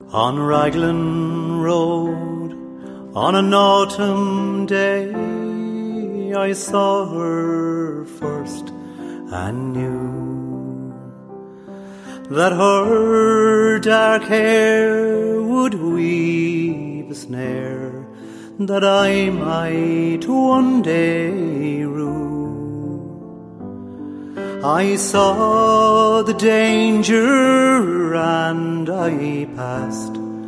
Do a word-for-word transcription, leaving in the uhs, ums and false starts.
On Raglan Road, on an autumn day, I saw her first and knew that her dark hair would weave a snare that I might one day rue. I saw the danger and I passed,